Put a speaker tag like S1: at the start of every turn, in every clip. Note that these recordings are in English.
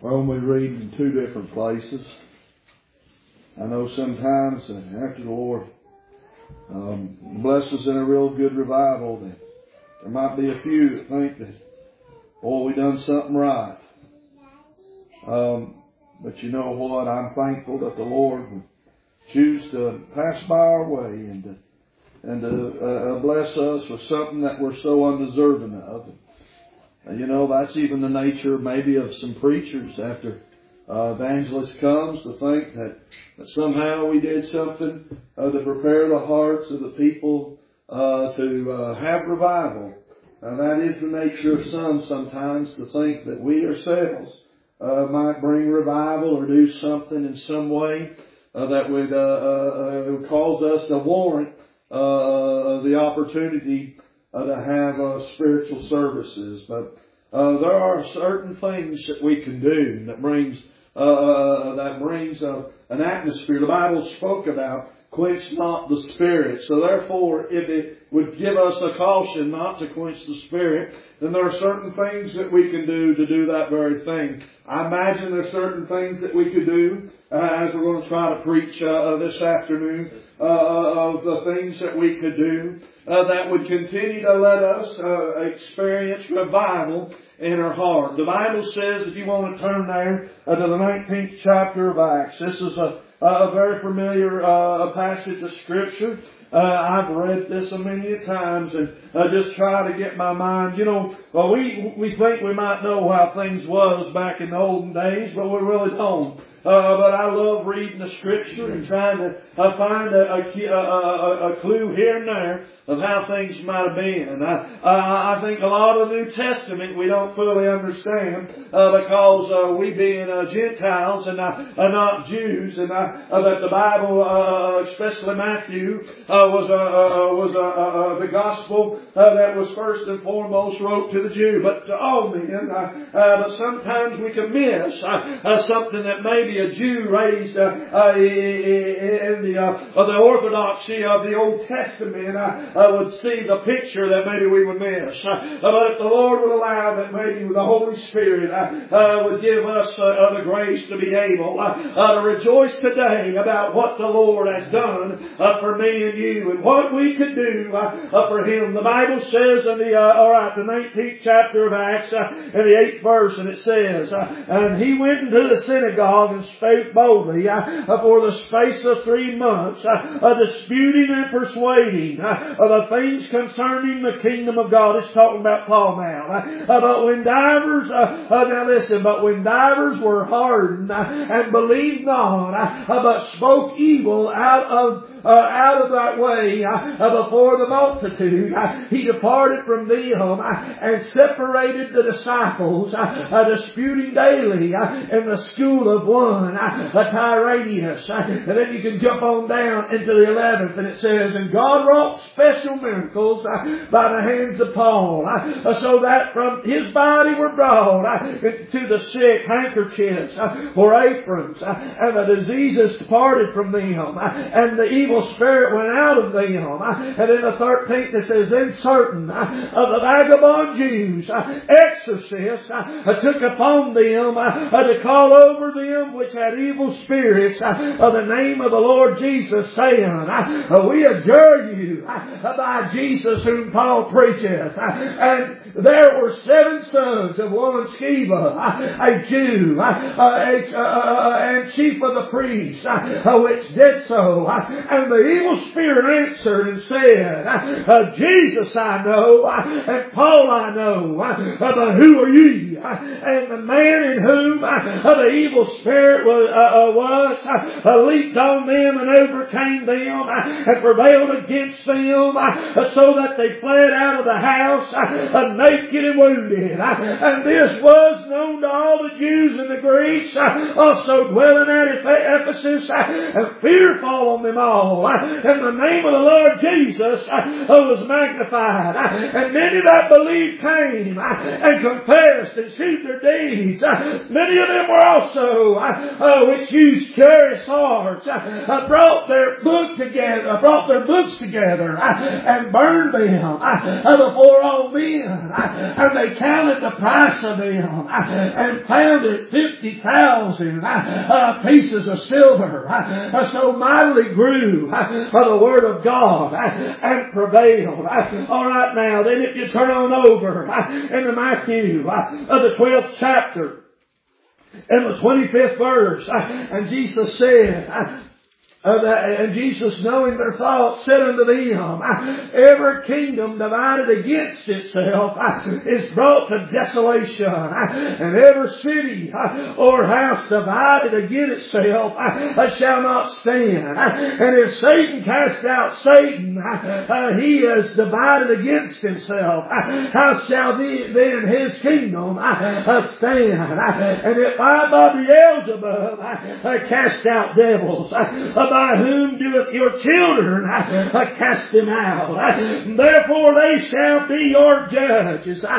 S1: Well, we read in two different places. I know sometimes after the Lord blesses in a real good revival, that there might be a few that think that, oh, we done something right. But you know what? I'm thankful that the Lord would choose to pass by our way and to bless us with something that we're so undeserving of. And you know, that's even the nature maybe of some preachers after evangelist comes, to think that somehow we did something to prepare the hearts of the people to have revival. That is the nature of some sometimes, to think that we ourselves might bring revival or do something in some way that would cause us to warrant the opportunity to have spiritual services. But there are certain things that we can do that brings an atmosphere. The Bible spoke about quench not the Spirit. So therefore, if it would give us a caution not to quench the Spirit, then there are certain things that we can do to do that very thing. I imagine there are certain things that we could do as we're going to try to preach this afternoon, of the things that we could do that would continue to let us experience revival in our heart. The Bible says, if you want to turn there to the 19th chapter of Acts, this is a very familiar passage of Scripture. I've read this many times and just try to get my mind, we think we might know how things was back in the olden days, but we really don't. But I love reading the Scripture and trying to find a clue here and there of how things might have been. I think a lot of the New Testament we don't fully understand because we being Gentiles and not Jews, and that the Bible, especially Matthew, was the gospel that was first and foremost wrote to the Jew, but to all men. But sometimes we can miss something that maybe a Jew raised in the orthodoxy of the Old Testament would see the picture that maybe we would miss. But if the Lord would allow that, maybe the Holy Spirit would give us the grace to be able to rejoice today about what the Lord has done for me and you and what we could do for Him. The Bible says in the 19th chapter of Acts, in the 8th verse, and it says, and he went into the synagogue and spake boldly for the space of 3 months, disputing and persuading the things concerning the kingdom of God. It's talking about Paul now. But when divers, now listen, but when divers were hardened and believed not, but spoke evil out of that way before the multitude, he departed from them and separated the disciples, disputing daily in the school of one, Tyrannus. And then you can jump on down into the 11th, and it says, and God wrought special miracles by the hands of Paul, so that from his body were brought to the sick handkerchiefs or aprons, and the diseases departed from them, and the evil spirit went out of them. And in the 13th it says, then certain of the vagabond Jews, exorcists, took upon them to call over them which had evil spirits of the name of the Lord Jesus, saying, we adjure you by Jesus whom Paul preacheth. And there were 7 sons of one Sceva, a Jew, and chief of the priests, which did so. And the evil spirit answered and said, Jesus I know, and Paul I know, but who are ye? And the man in whom the evil spirit was leaped on them and overcame them and prevailed against them, so that they fled out of the house naked and wounded. And this was known to all the Jews and the Greeks also dwelling at Ephesus, and fear fall on them all. And the name of the Lord Jesus was magnified. And many that believed came and confessed and shewed their deeds. Many of them were also which used curious hearts, brought their books together and burned them before all men. And they counted the price of them and found it 50,000 pieces of silver. So mightily grew the word of God and prevailed. All right, now then, if you turn on over into Matthew, the 12th chapter, in the 25th verse, and Jesus said, and Jesus, knowing their thoughts, said unto them, every kingdom divided against itself is brought to desolation, and every city or house divided against itself shall not stand. And if Satan cast out Satan, he is divided against himself. How shall then his kingdom stand? And if I by Beelzebub cast out devils, by whom doeth your children cast them out? Therefore they shall be your judges. But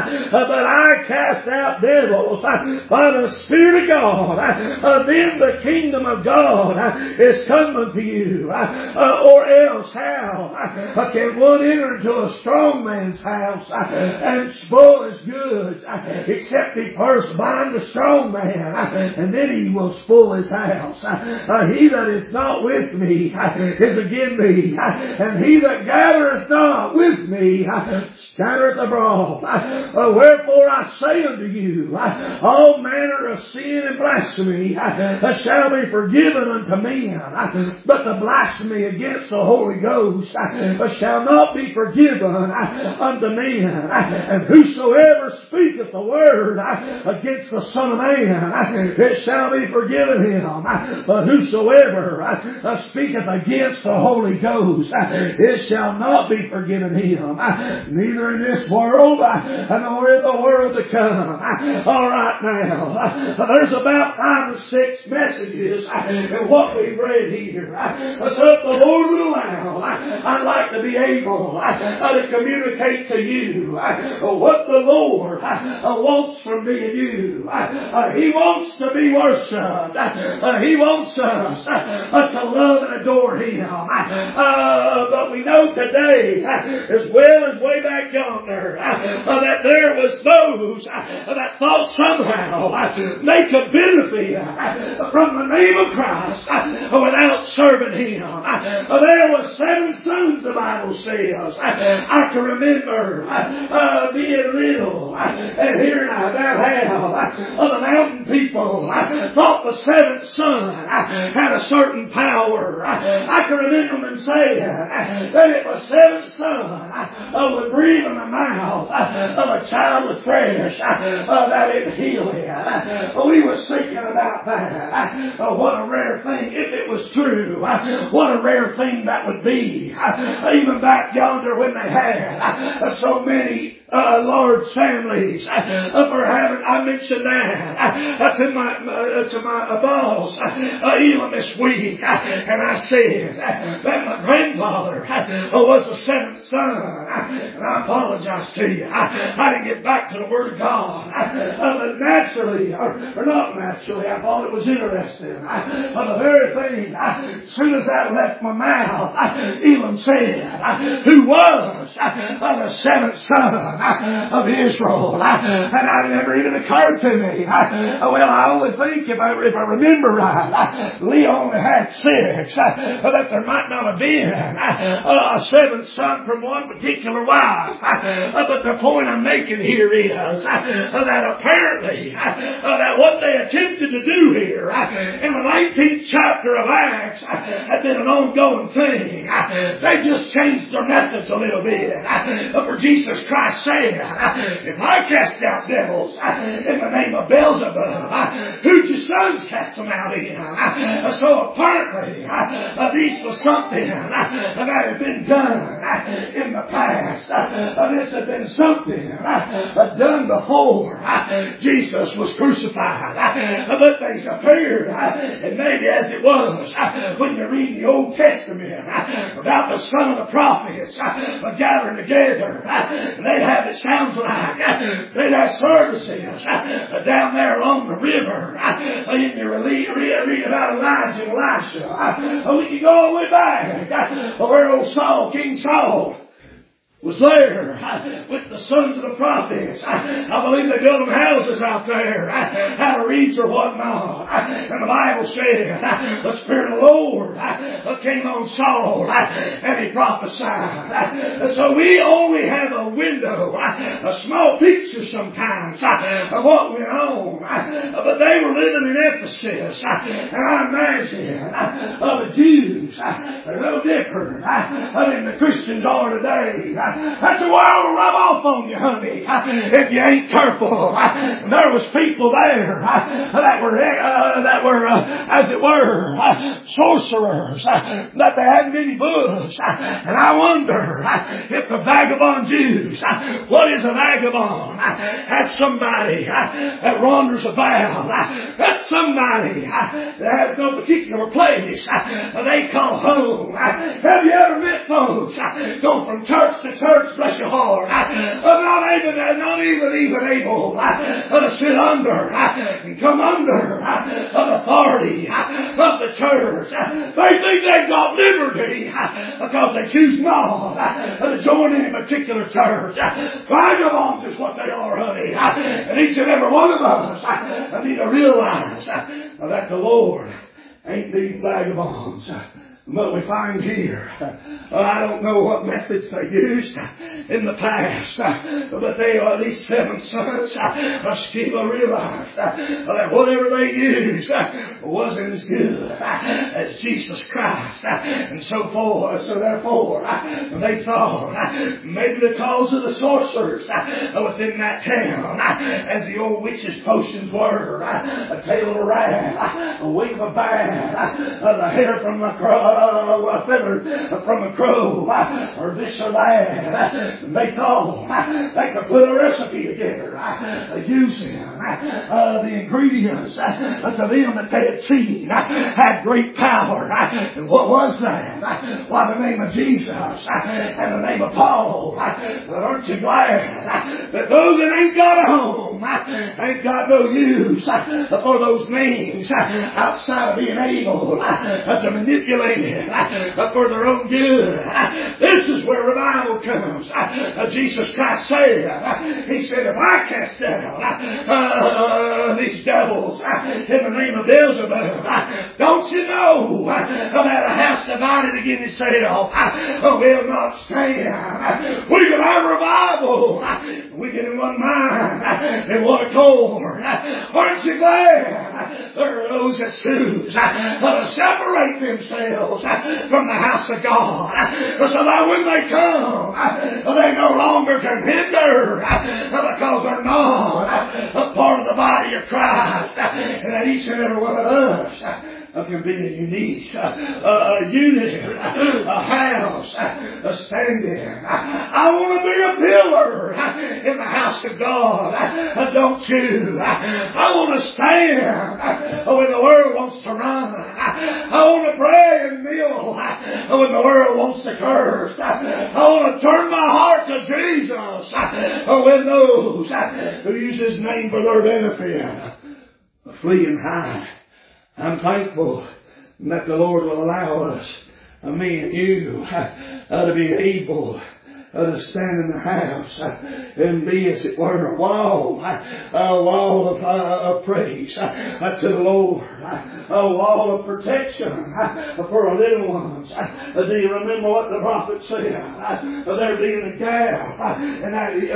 S1: I cast out devils by the Spirit of God. Then the kingdom of God is come unto you. Or else how can one enter into a strong man's house and spoil his goods, except he first bind the strong man, and then he will spoil his house? He that is not with me is again me, and he that gathereth not with me scattereth abroad. Wherefore I say unto you, all manner of sin and blasphemy shall be forgiven unto men, but the blasphemy against the Holy Ghost shall not be forgiven unto men. And whosoever speaketh the word against the Son of Man, it shall be forgiven him. But whosoever speaketh against the Holy Ghost, it shall not be forgiven him, neither in this world nor in the world to come. All right, now there's about 5 or 6 messages in what we've read here. So if the Lord will allow, I'd like to be able to communicate to you what the Lord wants from me and you. He wants to be worshipped. He wants us to love and adore Him. But we know today, as well as way back yonder, that there was those that thought somehow they could benefit from the name of Christ without serving Him. There was 7 sons, the Bible says. I can remember being little and hearing about how the mountain people thought the 7th son had a certain power. I can remember them saying that if a 7th son would breathe in the mouth of a child with fresh, that it heal him. We were thinking about that. What a rare thing, if it was true, what a rare thing that would be. Even back yonder when they had so many large families for having, I mentioned that to my boss even this week, and I said that my grandfather was the 7th son, and I apologize to you. I didn't get back to the Word of God, but naturally, or not naturally, I thought it was interesting. The very thing, as soon as that left my mouth, Elam said, who was the 7th son of Israel, and I never even occurred to me. Well, I only think if I remember right, Leah only had 6, that there might not have been a 7th son from one particular wife. But the point I'm making here is that apparently that what they attempted to do here in the 19th chapter of Acts had been an ongoing thing. They just changed their methods a little bit. For Jesus Christ said, if I cast out devils in the name of Beelzebub, who'd your sons cast them out in? So apparently, these was something that had been done in the past. This had been something done before Jesus was crucified. But they appeared, and maybe as it was when you read the Old Testament about the son of the prophets gathering together, they'd have, it sounds like, they'd have services down there along the river. And you read about Elijah and Elisha. We can go all the way back where old Saul, King Saul, was there with the sons of the prophets. I believe they built them houses out there, out of reeds or whatnot. And the Bible said the Spirit of the Lord came on Saul and he prophesied. So we only have a window, a small picture sometimes of what went on. But they were living in Ephesus, and I imagine the Jews are no different than the Christians are today. That's the world will rub off on you, honey, if you ain't careful. There was people there that were, as it were, sorcerers, that they hadn't any books. And I wonder if the vagabond Jews, what is a vagabond? That's somebody that wanders about. That's somebody that has no particular place they call home. Have you ever met folks go from church to church, bless your heart, not even able to sit under and come under the authority of the church? They think they've got liberty because they choose not to join any particular church. Vagabonds is what they are, honey. And each and every one of us need to realize that the Lord ain't these vagabonds. But we find here, I don't know what methods they used in the past, but these 7 sons of Sceva realized that whatever they used wasn't as good as Jesus Christ, and so forth. So therefore, they thought maybe the cause of the sorcerers within that town, as the old witches' potions were, a tail of a rat, a wing of a bat, the hair from the crow, a feather from a crow, or this or that. They thought they could put a recipe together using the ingredients to them that they had seen had great power. And what was that? Why, the name of Jesus and the name of Paul. But aren't you glad that those that ain't got a home ain't got no use for those names outside of being able to manipulate it for their own good? This is where revival comes. Jesus Christ said, He said, if I cast out these devils in the name of Beelzebub, don't you know that a house divided against itself will not stand? We can have revival. We get in one mind, in one accord. Aren't you glad there are those that choose to separate themselves from the house of God, so that when they come, they no longer can hinder, because they're not a part of the body of Christ, and that each and every one of us can be a unique unit, a house, a standing. I want to be a pillar in the house of God, don't you? I want to stand when the world wants to run. I want to pray and kneel when the world wants to curse. I want to turn my heart to Jesus when those who use His name for their benefit flee and hide. I'm thankful that the Lord will allow us, me and you, to be able to stand in the house and be, as it were, a wall of praise to the Lord, a wall of protection for our little ones. Do you remember what the prophet said? There being a gap, and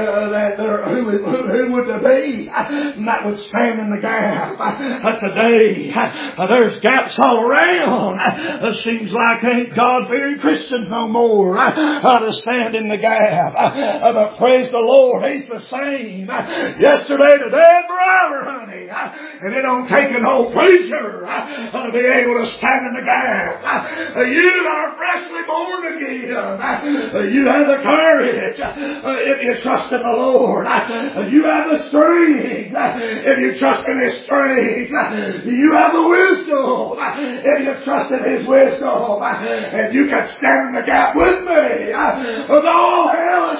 S1: who would there be that would stand in the gap? Today, there's gaps all around. It seems like ain't God-fearing Christians no more to stand in the gap gap. But praise the Lord, He's the same yesterday, today, and forever, honey. And it don't take an old preacher to be able to stand in the gap. You are freshly born again. You have the courage if you trust in the Lord. You have the strength if you trust in His strength. You have the wisdom if you trust in His wisdom. And you can stand in the gap with me. Though hell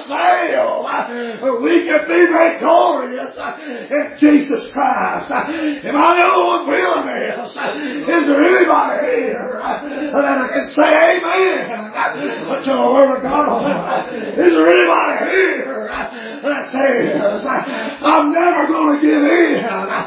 S1: assail, we can be victorious in Jesus Christ. Am I the only one feeling this? Is there anybody here that can say amen to the Word of God? Is there anybody here that says, I'm never going to give in,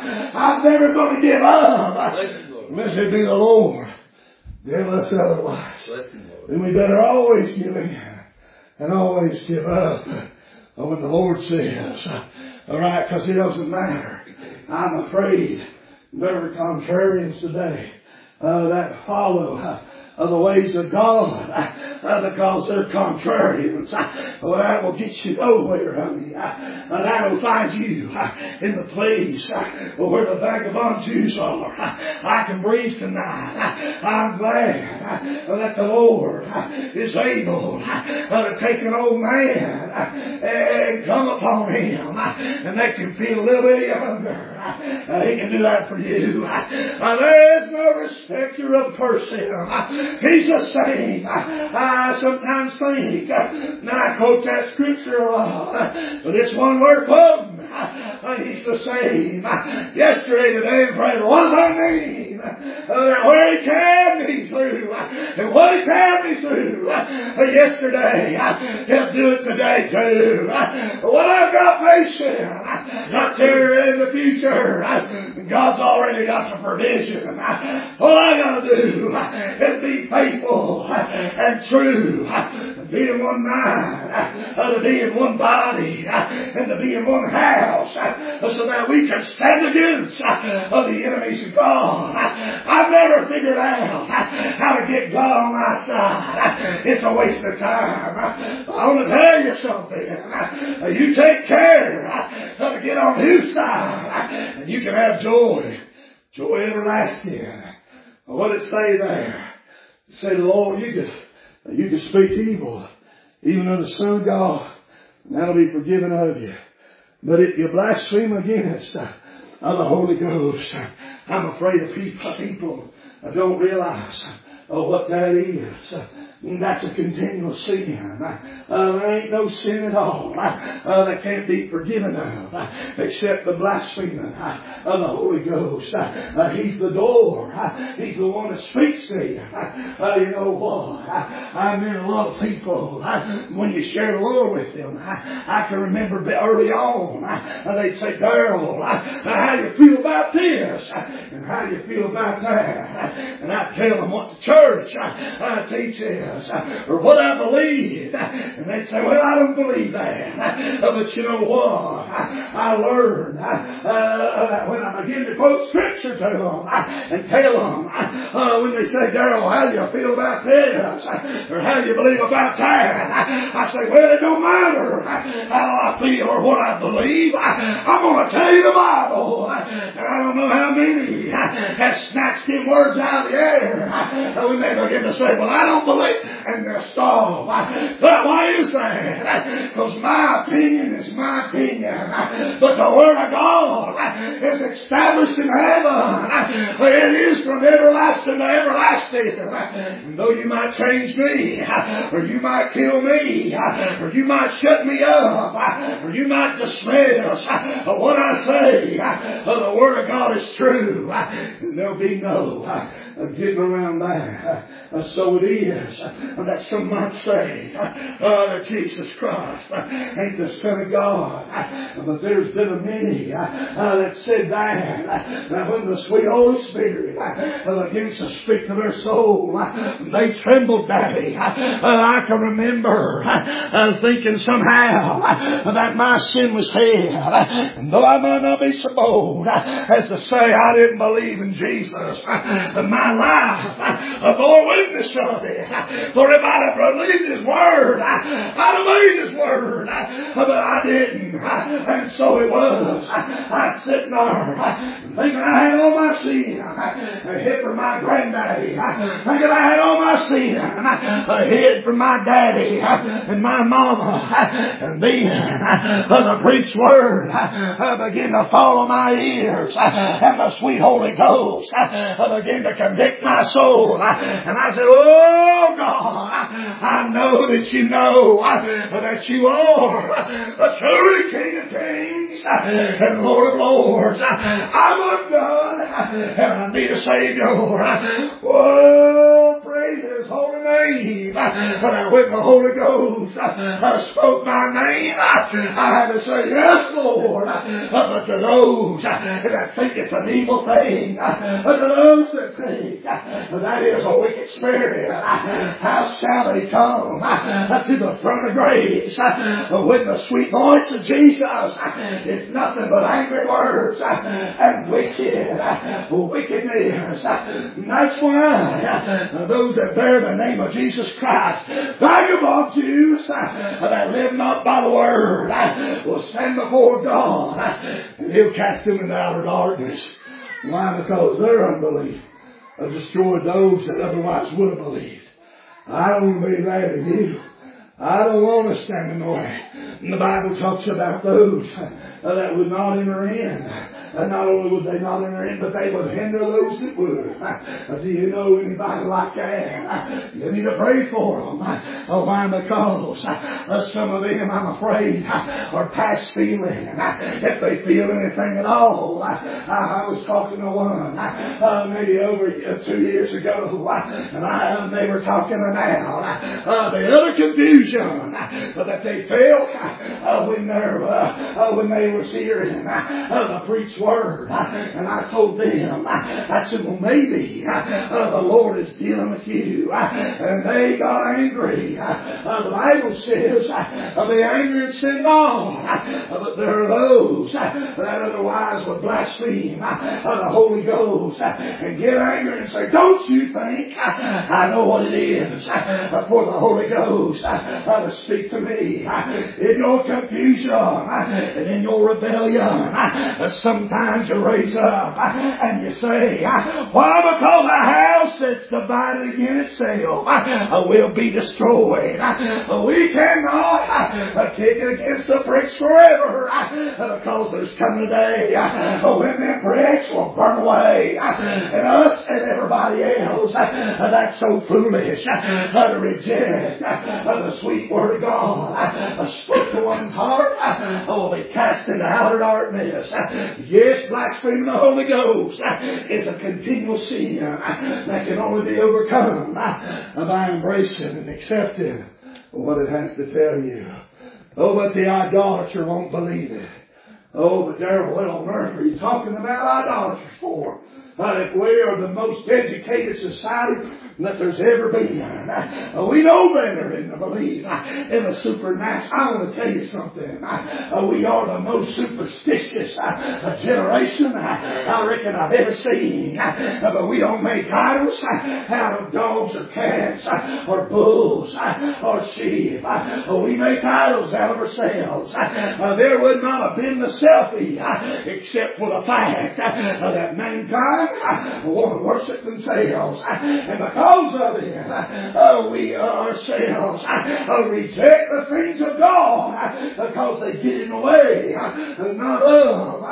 S1: I'm never going to give up, unless it be the Lord tell us otherwise? Then we better always give in and always give up when the Lord says, alright, because it doesn't matter. I'm afraid there are contrarians today that follow the ways of God because they're contrarians. Well, that will get you nowhere, honey. That will find you in the place where the vagabond Jews are. I can breathe tonight. I'm glad that the Lord is able to take an old man and come upon him and make him feel a little bit younger. He can do that for you. There's no respecter of person. He's the same. I sometimes think, and I quote that scripture a lot, but it's one word quoting. He's the same. Yesterday, today, and forever. What does that mean? Where He carried me through, and what He carried me through yesterday, He'll do it today too. What I've got facing, not there in the future, God's already got the provision. All I got to do is be faithful and true, be in one mind, to be in one body, and to be in one house, so that we can stand against the enemies of God. I've never figured out how to get God on my side. It's a waste of time. I want to tell you something. You take care to get on His side, and you can have joy. Joy everlasting. What did it say there? It said, Lord, you could speak evil, even of the Son of God, and that'll be forgiven of you. But if you blaspheme against the Holy Ghost, I'm afraid of people don't realize what that is. That's a continual sin. There ain't no sin at all that can't be forgiven of except the blaspheming of the Holy Ghost. He's the door. He's the one that speaks to you. You know what? I've met a lot of people, when you share the Lord with them, I can remember early on, they'd say, Darrell, how you feel about this? And how you feel about that? And I tell them what the church teaches. Or what I believe. And they'd say, well, I don't believe that. But you know what? I learned that when I begin to quote scripture to them and tell them, when they say, Darrell, how do you feel about this? Or how do you believe about that? I say, well, it don't matter how I feel or what I believe. I'm going to tell you the Bible. And I don't know how many have snatched them words out of the air when they begin to say, well, I don't believe. And they'll stop. But why is that? Because my opinion is my opinion. But the Word of God is established in heaven. It is from everlasting to everlasting. And though you might change me, or you might kill me, or you might shut me up, or you might dismiss what I say, the Word of God is true. And there'll be no getting around that. So it is that some might say that Jesus Christ ain't the Son of God. But there's been a many that said that when the sweet old Holy Spirit begins to speak to their soul. They trembled, Daddy. I can remember thinking somehow that my sin was head. And though I might not be so bold as to say I didn't believe in Jesus, my life bore witness of it. For if I'd have believed His Word, I'd have believed His Word. But I didn't. And so it was. I sat there thinking I had all my sin hid from my granddaddy. Thinking I had all my sin hid from my daddy and my mama. And then the preached Word began to fall on my ears. And the sweet Holy Ghost began to convict my soul. And I said, oh God, I know that you know that you are the truly King of Kings and Lord of Lords. I'm undone and I need a Savior. Oh, praise His holy name. But when the Holy Ghost spoke my name, I had to say, yes, Lord. But to those that think it's an evil thing, to those that think that is a wicked spirit, how shall they come to the throne of grace when the sweet voice of Jesus is nothing but angry words and wickedness. And that's why those that bear the name of Jesus Christ, vagabond Jews that live not by the Word, will stand before God and He'll cast them into outer darkness. Why? Because their unbelief has destroyed those that otherwise would have believed. I don't want to be there to you. I don't want to stand in the way. And the Bible talks about those that would not enter in. And not only would they not enter in, but they would hinder those that would. Do you know anybody like that? You need to pray for them. Oh, why? Because some of them, I'm afraid, are past feeling. If they feel anything at all. I was talking to one maybe over 2 years ago, and they were talking about the other confusion that they felt when they were hearing the preached Word. And I told them, I said, well, maybe the Lord is dealing with you. And they got angry. The Bible says, be angry and sin not. But there are those that otherwise would blaspheme the Holy Ghost and get angry and say, don't you think I know what it is for the Holy Ghost to speak to me in your confusion and in your rebellion? Sometimes you raise up and you say, why? Because a house that's divided against itself will be destroyed. We cannot kick it against the bricks forever, because there's coming a day when them bricks will burn away, and us and everybody else that's so foolish to reject the sweet Word of God spoke to one's heart will be cast into outer darkness. Yes, blaspheming the Holy Ghost is a continual sin that can only be overcome by embracing and accepting what it has to tell you. Oh, but the idolater won't believe it. Oh, but Darrell, what on earth are you talking about idolaters for? If we are the most educated society that there's ever been, we know better than to believe in the supernatural. I want to tell you something. We are the most superstitious generation I reckon I've ever seen. But we don't make idols out of dogs or cats or bulls or sheep. We make idols out of ourselves. There would not have been the selfie except for the fact that mankind want to worship themselves. And because of it, we ourselves reject the things of God because they get in the way not of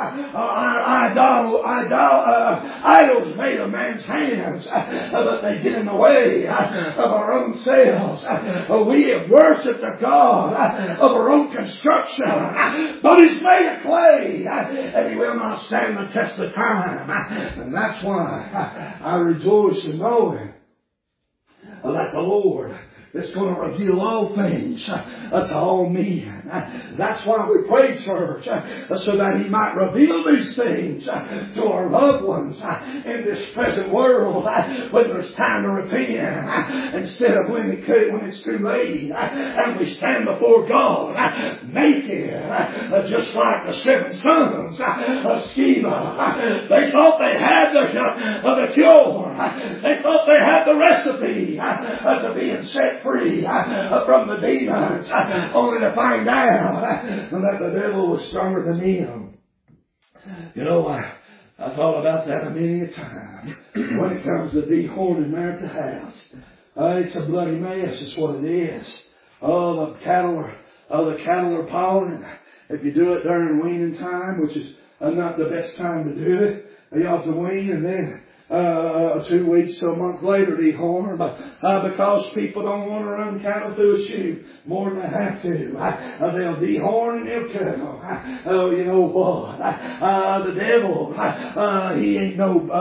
S1: idols made of man's hands, but they get in the way of our own selves. We have worshipped a God of our own construction, but He's made of clay, and He will not stand the test of time. And that's why I rejoice in knowing that the Lord is going to reveal all things to all men. That's why we pray, church, so that He might reveal these things to our loved ones in this present world when there's time to repent, instead of when it's too late and we stand before God naked, just like the 7 sons of Sceva. They thought they had the cure. They thought they had the recipe to being set free from the demons, only to find out that the devil was stronger than him. You know, I thought about that a many a time when it comes to dehorning there at the house. It's a bloody mess, is what it is. The cattle are pawing. If you do it during weaning time, which is not the best time to do it, you have to wean and then 2 weeks to a month later dehorn, because people don't want to run cattle through a chute more than they have to. They'll dehorn and they'll cut. Oh, you know what? The devil, he ain't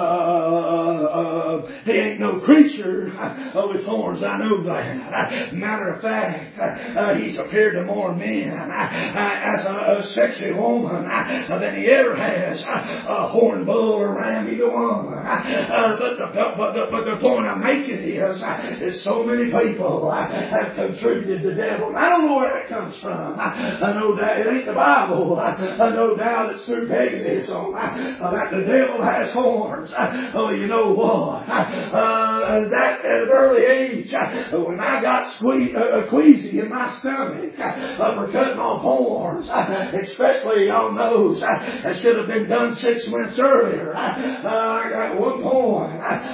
S1: no creature with horns. I know that. Matter of fact, he's appeared to more men as a sexy woman than he ever has a horn bull or ram, either one. But the point I'm making is so many people have contributed to the devil. I don't know where that comes from. I know that it ain't the Bible. I know now it's through paganism that the devil has horns. Oh, you know what? That at an early age, when I got queasy in my stomach for cutting off horns, especially on those that should have been done 6 months earlier. I got one horn.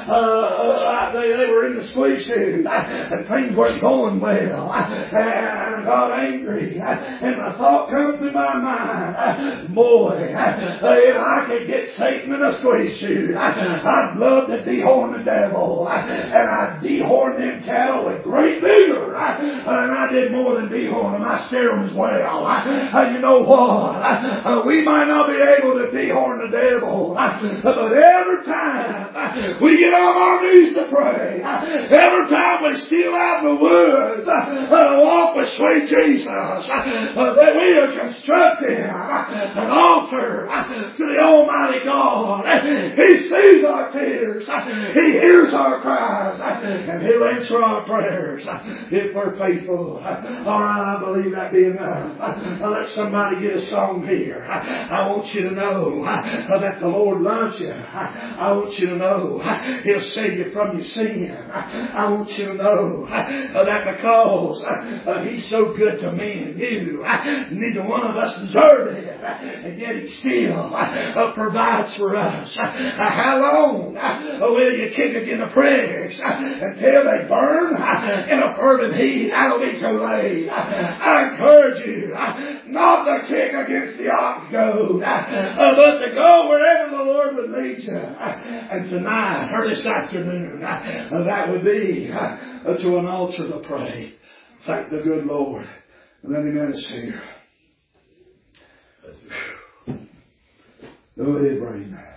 S1: They were in the squeeze chute, and things weren't going well. And I got angry, and a thought come through my mind. Boy, if I could get Satan in a squeeze chute, I'd love to dehorn the devil. And I'd dehorn them cattle with great vigor. And I did more than dehorn them. I scare them as well. You know what? We might not be able to dehorn the devil, but every time we get on our knees to pray, every time we steal out in the woods and walk with sweet Jesus, that we are constructing an altar to the Almighty God. He sees our tears. He hears our cries. And He'll answer our prayers if we're faithful. All right, I believe that be enough. Let somebody get a song here. I want you to know that the Lord loves you. I want you to know He'll save you from your sin. I want you to know that because He's so good to me and you, neither one of us deserve it, and yet He still provides for us. How long will you kick against the pricks until they burn in a fervent heat? That'll be too late. I encourage you not to kick against the ox goad, but to go wherever the Lord would lead you. And tonight, or this afternoon, that would be to an altar to pray. Thank the good Lord. Let Him let us here. Go ahead, Brayden.